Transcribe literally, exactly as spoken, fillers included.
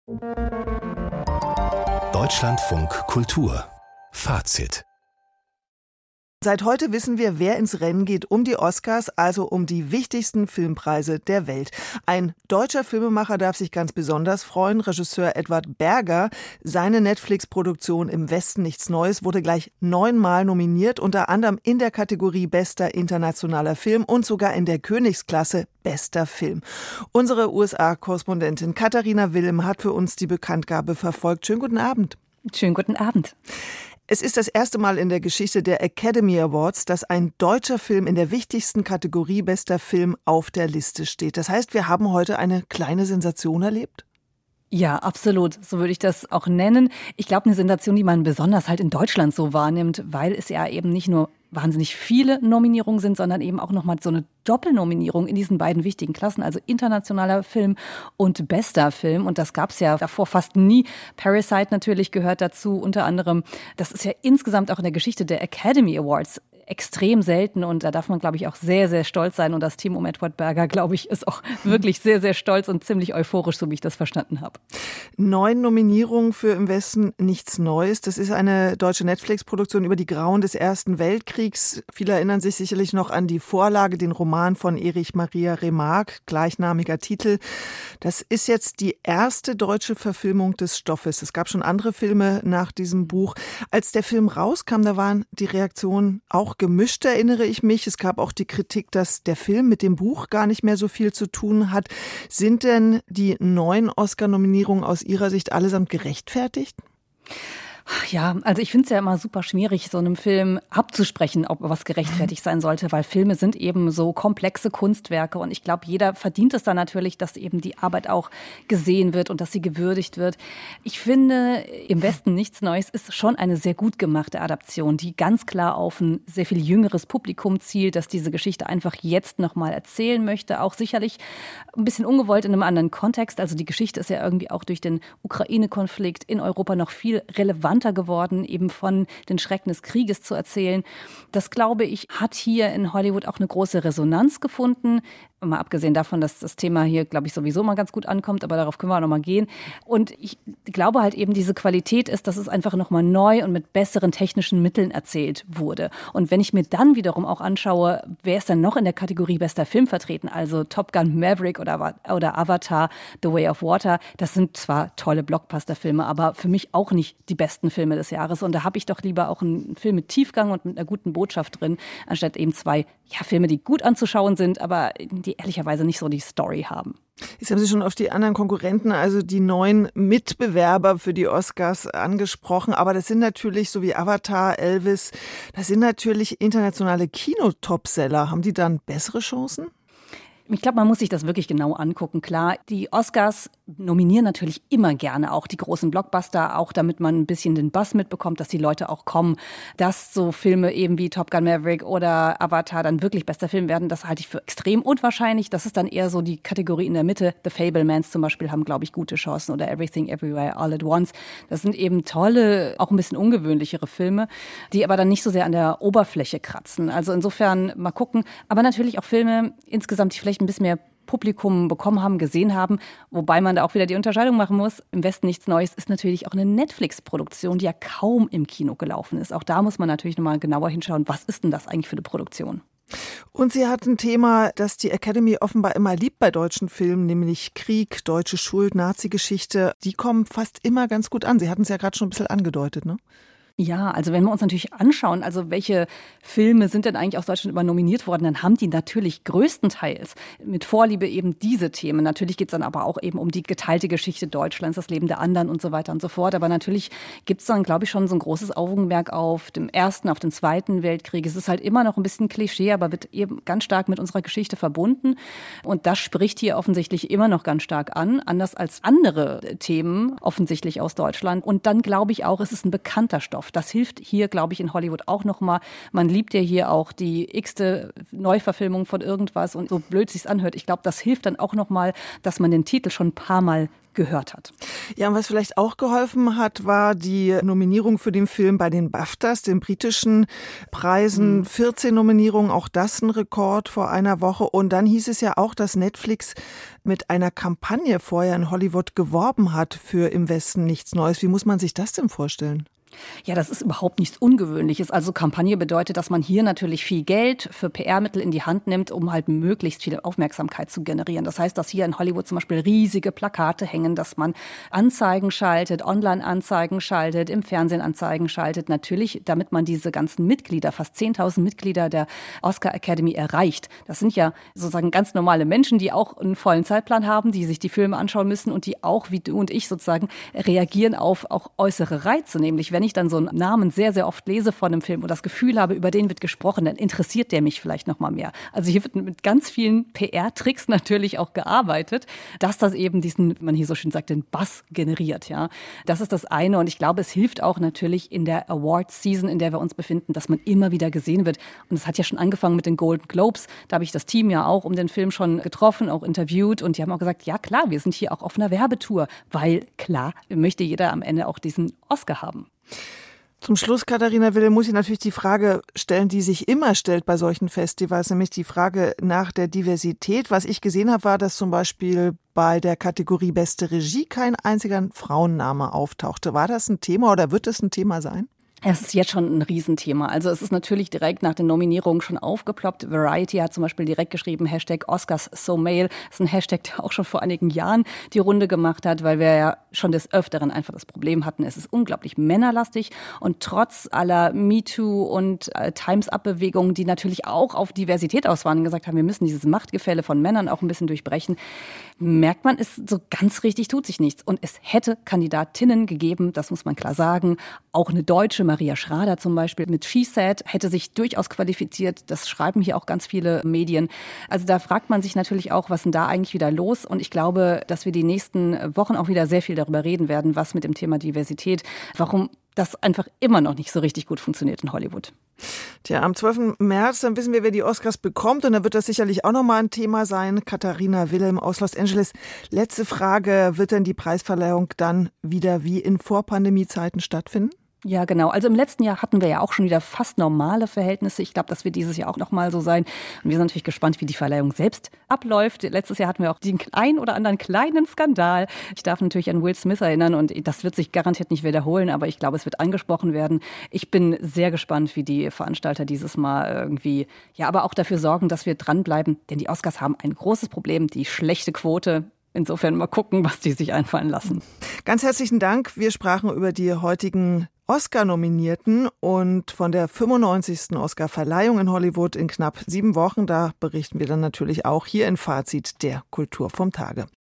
Deutschlandfunk Kultur Fazit. Seit heute wissen wir, wer ins Rennen geht um die Oscars, also um die wichtigsten Filmpreise der Welt. Ein deutscher Filmemacher darf sich ganz besonders freuen, Regisseur Edward Berger. Seine Netflix-Produktion Im Westen nichts Neues wurde gleich neunmal nominiert, unter anderem in der Kategorie Bester internationaler Film und sogar in der Königsklasse Bester Film. Unsere U S A-Korrespondentin Katharina Wilm hat für uns die Bekanntgabe verfolgt. Schönen guten Abend. Schönen guten Abend. Es ist das erste Mal in der Geschichte der Academy Awards, dass ein deutscher Film in der wichtigsten Kategorie Bester Film auf der Liste steht. Das heißt, wir haben heute eine kleine Sensation erlebt? Ja, absolut. So würde ich das auch nennen. Ich glaube, eine Sensation, die man besonders halt in Deutschland so wahrnimmt, weil es ja eben nicht nur wahnsinnig viele Nominierungen sind, sondern eben auch nochmal so eine Doppelnominierung in diesen beiden wichtigen Klassen, also internationaler Film und bester Film. Und das gab es ja davor fast nie. Parasite natürlich gehört dazu, unter anderem. Das ist ja insgesamt auch in der Geschichte der Academy Awards extrem selten und da darf man, glaube ich, auch sehr, sehr stolz sein. Und das Team um Edward Berger, glaube ich, ist auch wirklich sehr, sehr stolz und ziemlich euphorisch, so wie ich das verstanden habe. Neun Nominierungen für Im Westen nichts Neues. Das ist eine deutsche Netflix-Produktion über die Grauen des Ersten Weltkriegs. Viele erinnern sich sicherlich noch an die Vorlage, den Roman von Erich Maria Remarque, gleichnamiger Titel. Das ist jetzt die erste deutsche Verfilmung des Stoffes. Es gab schon andere Filme nach diesem Buch. Als der Film rauskam, da waren die Reaktionen auch gemischt, erinnere ich mich. Es gab auch die Kritik, dass der Film mit dem Buch gar nicht mehr so viel zu tun hat. Sind denn die neun Oscar-Nominierungen aus Ihrer Sicht allesamt gerechtfertigt? Ja, also ich finde es ja immer super schwierig, so einem Film abzusprechen, ob was gerechtfertigt sein sollte, weil Filme sind eben so komplexe Kunstwerke und ich glaube, jeder verdient es dann natürlich, dass eben die Arbeit auch gesehen wird und dass sie gewürdigt wird. Ich finde, Im Westen nichts Neues ist schon eine sehr gut gemachte Adaption, die ganz klar auf ein sehr viel jüngeres Publikum zielt, das diese Geschichte einfach jetzt nochmal erzählen möchte, auch sicherlich ein bisschen ungewollt in einem anderen Kontext. Also die Geschichte ist ja irgendwie auch durch den Ukraine-Konflikt in Europa noch viel relevanter geworden, eben von den Schrecken des Krieges zu erzählen. Das, glaube ich, hat hier in Hollywood auch eine große Resonanz gefunden. Mal abgesehen davon, dass das Thema hier, glaube ich, sowieso mal ganz gut ankommt, aber darauf können wir auch noch mal gehen. Und ich glaube halt eben, diese Qualität ist, dass es einfach noch mal neu und mit besseren technischen Mitteln erzählt wurde. Und wenn ich mir dann wiederum auch anschaue, wer ist dann noch in der Kategorie bester Film vertreten, also Top Gun Maverick oder, oder Avatar, The Way of Water, das sind zwar tolle Blockbuster-Filme, aber für mich auch nicht die besten Filme des Jahres. Und da habe ich doch lieber auch einen Film mit Tiefgang und mit einer guten Botschaft drin, anstatt eben zwei ja, Filme, die gut anzuschauen sind, aber die ehrlicherweise nicht so die Story haben. Jetzt haben Sie schon auf die anderen Konkurrenten, also die neuen Mitbewerber für die Oscars angesprochen. Aber das sind natürlich, so wie Avatar, Elvis, das sind natürlich internationale Kinotopseller. Haben die dann bessere Chancen? Ich glaube, man muss sich das wirklich genau angucken. Klar, die Oscars nominieren natürlich immer gerne auch die großen Blockbuster, auch damit man ein bisschen den Buzz mitbekommt, dass die Leute auch kommen. Dass so Filme eben wie Top Gun Maverick oder Avatar dann wirklich bester Film werden, das halte ich für extrem unwahrscheinlich. Das ist dann eher so die Kategorie in der Mitte. The Fabelmans zum Beispiel haben, glaube ich, gute Chancen oder Everything Everywhere All at Once. Das sind eben tolle, auch ein bisschen ungewöhnlichere Filme, die aber dann nicht so sehr an der Oberfläche kratzen. Also insofern mal gucken. Aber natürlich auch Filme insgesamt, die vielleicht ein bisschen mehr Publikum bekommen haben, gesehen haben, wobei man da auch wieder die Unterscheidung machen muss. Im Westen nichts Neues ist natürlich auch eine Netflix-Produktion, die ja kaum im Kino gelaufen ist. Auch da muss man natürlich nochmal genauer hinschauen, was ist denn das eigentlich für eine Produktion? Und Sie hatten ein Thema, das die Academy offenbar immer liebt bei deutschen Filmen, nämlich Krieg, deutsche Schuld, Nazi-Geschichte. Die kommen fast immer ganz gut an. Sie hatten es ja gerade schon ein bisschen angedeutet, ne? Ja, also wenn wir uns natürlich anschauen, also welche Filme sind denn eigentlich aus Deutschland immer nominiert worden, dann haben die natürlich größtenteils mit Vorliebe eben diese Themen. Natürlich geht es dann aber auch eben um die geteilte Geschichte Deutschlands, das Leben der anderen und so weiter und so fort. Aber natürlich gibt es dann, glaube ich, schon so ein großes Augenmerk auf dem Ersten, auf den Zweiten Weltkrieg. Es ist halt immer noch ein bisschen Klischee, aber wird eben ganz stark mit unserer Geschichte verbunden. Und das spricht hier offensichtlich immer noch ganz stark an, anders als andere Themen offensichtlich aus Deutschland. Und dann glaube ich auch, es ist ein bekannter Stoff. Das hilft hier, glaube ich, in Hollywood auch nochmal. Man liebt ja hier auch die x-te Neuverfilmung von irgendwas und so blöd sich's anhört. Ich glaube, das hilft dann auch nochmal, dass man den Titel schon ein paar Mal gehört hat. Ja, und was vielleicht auch geholfen hat, war die Nominierung für den Film bei den BAFTAs, den britischen Preisen. Mhm. vierzehn Nominierungen, auch das ein Rekord vor einer Woche. Und dann hieß es ja auch, dass Netflix mit einer Kampagne vorher in Hollywood geworben hat für Im Westen nichts Neues. Wie muss man sich das denn vorstellen? Ja, das ist überhaupt nichts Ungewöhnliches. Also Kampagne bedeutet, dass man hier natürlich viel Geld für P R-Mittel in die Hand nimmt, um halt möglichst viel Aufmerksamkeit zu generieren. Das heißt, dass hier in Hollywood zum Beispiel riesige Plakate hängen, dass man Anzeigen schaltet, Online-Anzeigen schaltet, im Fernsehen Anzeigen schaltet. Natürlich, damit man diese ganzen Mitglieder, fast zehntausend Mitglieder der Oscar Academy erreicht. Das sind ja sozusagen ganz normale Menschen, die auch einen vollen Zeitplan haben, die sich die Filme anschauen müssen und die auch, wie du und ich sozusagen, reagieren auf auch äußere Reize. Nämlich, wenn ich dann so einen Namen sehr, sehr oft lese von einem Film und das Gefühl habe, über den wird gesprochen, dann interessiert der mich vielleicht noch mal mehr. Also hier wird mit ganz vielen P R-Tricks natürlich auch gearbeitet, dass das eben diesen, wie man hier so schön sagt, den Buzz generiert. Ja, das ist das eine und ich glaube, es hilft auch natürlich in der Awards-Season, in der wir uns befinden, dass man immer wieder gesehen wird. Und es hat ja schon angefangen mit den Golden Globes. Da habe ich das Team ja auch um den Film schon getroffen, auch interviewt und die haben auch gesagt, ja klar, wir sind hier auch auf einer Werbetour, weil klar, möchte jeder am Ende auch diesen Oscar haben. Zum Schluss, Katharina Wille, muss ich natürlich die Frage stellen, die sich immer stellt bei solchen Festivals, nämlich die Frage nach der Diversität. Was ich gesehen habe, war, dass zum Beispiel bei der Kategorie Beste Regie kein einziger Frauenname auftauchte. War das ein Thema oder wird es ein Thema sein? Es ist jetzt schon ein Riesenthema. Also es ist natürlich direkt nach den Nominierungen schon aufgeploppt. Variety hat zum Beispiel direkt geschrieben, Hashtag Oscars so male. Das ist ein Hashtag, der auch schon vor einigen Jahren die Runde gemacht hat, weil wir ja schon des Öfteren einfach das Problem hatten, es ist unglaublich männerlastig und trotz aller MeToo und äh, Time's-Up-Bewegungen, die natürlich auch auf Diversität aus waren und gesagt haben, wir müssen dieses Machtgefälle von Männern auch ein bisschen durchbrechen, merkt man, es so ganz richtig tut sich nichts. Und es hätte Kandidatinnen gegeben, das muss man klar sagen, auch eine deutsche Maria Schrader zum Beispiel mit She Said hätte sich durchaus qualifiziert. Das schreiben hier auch ganz viele Medien. Also da fragt man sich natürlich auch, was ist denn da eigentlich wieder los? Und ich glaube, dass wir die nächsten Wochen auch wieder sehr viel darüber reden werden, was mit dem Thema Diversität, warum das einfach immer noch nicht so richtig gut funktioniert in Hollywood. Tja, am zwölften März, dann wissen wir, wer die Oscars bekommt und dann wird das sicherlich auch nochmal ein Thema sein. Katharina Wilhelm aus Los Angeles. Letzte Frage, wird denn die Preisverleihung dann wieder wie in Vorpandemie-Zeiten stattfinden? Ja, genau. Also im letzten Jahr hatten wir ja auch schon wieder fast normale Verhältnisse. Ich glaube, das wird dieses Jahr auch nochmal so sein. Und wir sind natürlich gespannt, wie die Verleihung selbst abläuft. Letztes Jahr hatten wir auch den einen oder anderen kleinen Skandal. Ich darf natürlich an Will Smith erinnern und das wird sich garantiert nicht wiederholen, aber ich glaube, es wird angesprochen werden. Ich bin sehr gespannt, wie die Veranstalter dieses Mal irgendwie, ja, aber auch dafür sorgen, dass wir dranbleiben. Denn die Oscars haben ein großes Problem, die schlechte Quote. Insofern mal gucken, was die sich einfallen lassen. Ganz herzlichen Dank. Wir sprachen über die heutigen Oscar-Nominierten und von der fünfundneunzigsten Oscar-Verleihung in Hollywood in knapp sieben Wochen. Da berichten wir dann natürlich auch hier in Fazit der Kultur vom Tage.